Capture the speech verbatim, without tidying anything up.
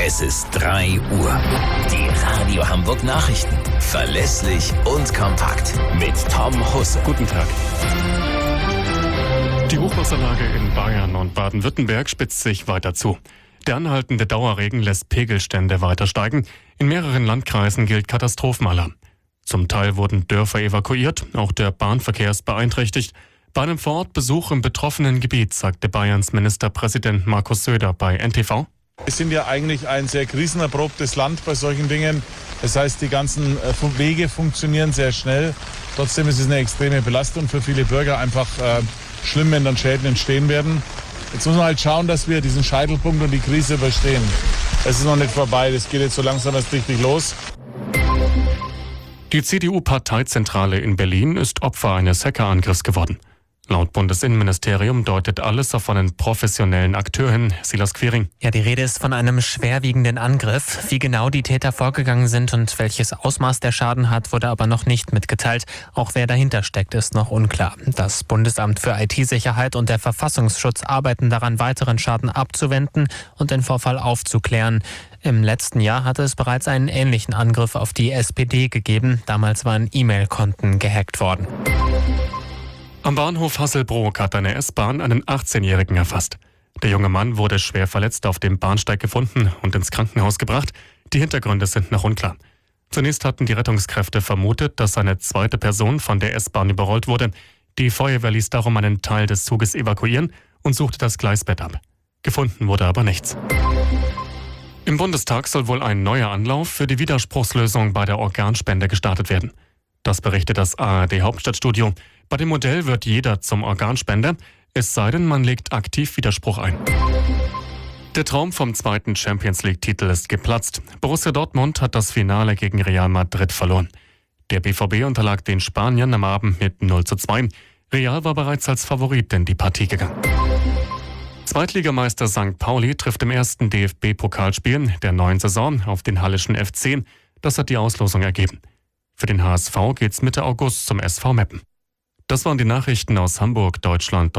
Es ist drei Uhr. Die Radio Hamburg Nachrichten. Verlässlich und kompakt. Mit Tom Husse. Guten Tag. Die Hochwasserlage in Bayern und Baden-Württemberg spitzt sich weiter zu. Der anhaltende Dauerregen lässt Pegelstände weiter steigen. In mehreren Landkreisen gilt Katastrophenalarm. Zum Teil wurden Dörfer evakuiert, auch der Bahnverkehr ist beeinträchtigt. Bei einem Vorortbesuch im betroffenen Gebiet sagte Bayerns Ministerpräsident Markus Söder bei N T V: Wir sind ja eigentlich ein sehr krisenerprobtes Land bei solchen Dingen. Das heißt, die ganzen Wege funktionieren sehr schnell. Trotzdem ist es eine extreme Belastung für viele Bürger. Einfach äh, schlimm, wenn dann Schäden entstehen werden. Jetzt muss man halt schauen, dass wir diesen Scheitelpunkt und die Krise überstehen. Es ist noch nicht vorbei. Das geht jetzt so langsam erst richtig los. Die C D U-Parteizentrale in Berlin ist Opfer eines Hackerangriffs geworden. Laut Bundesinnenministerium deutet alles auf einen professionellen Akteur hin. Silas Quiring. Ja, die Rede ist von einem schwerwiegenden Angriff. Wie genau die Täter vorgegangen sind und welches Ausmaß der Schaden hat, wurde aber noch nicht mitgeteilt. Auch wer dahinter steckt, ist noch unklar. Das Bundesamt für I T-Sicherheit und der Verfassungsschutz arbeiten daran, weiteren Schaden abzuwenden und den Vorfall aufzuklären. Im letzten Jahr hatte es bereits einen ähnlichen Angriff auf die S P D gegeben. Damals waren E-Mail-Konten gehackt worden. Am Bahnhof Hasselbrook hat eine S-Bahn einen achtzehnjährigen erfasst. Der junge Mann wurde schwer verletzt auf dem Bahnsteig gefunden und ins Krankenhaus gebracht. Die Hintergründe sind noch unklar. Zunächst hatten die Rettungskräfte vermutet, dass eine zweite Person von der S-Bahn überrollt wurde. Die Feuerwehr ließ darum einen Teil des Zuges evakuieren und suchte das Gleisbett ab. Gefunden wurde aber nichts. Im Bundestag soll wohl ein neuer Anlauf für die Widerspruchslösung bei der Organspende gestartet werden. Das berichtet das A R D-Hauptstadtstudio. Bei dem Modell wird jeder zum Organspender, es sei denn, man legt aktiv Widerspruch ein. Der Traum vom zweiten Champions-League-Titel ist geplatzt. Borussia Dortmund hat das Finale gegen Real Madrid verloren. Der B V B unterlag den Spaniern am Abend mit null zu zwei. Real war bereits als Favorit in die Partie gegangen. Zweitligameister Sankt Pauli trifft im ersten D F B-Pokalspiel der neuen Saison auf den Hallischen F C. Das hat die Auslosung ergeben. Für den H S V geht's Mitte August zum S V Meppen. Das waren die Nachrichten aus Hamburg, Deutschland.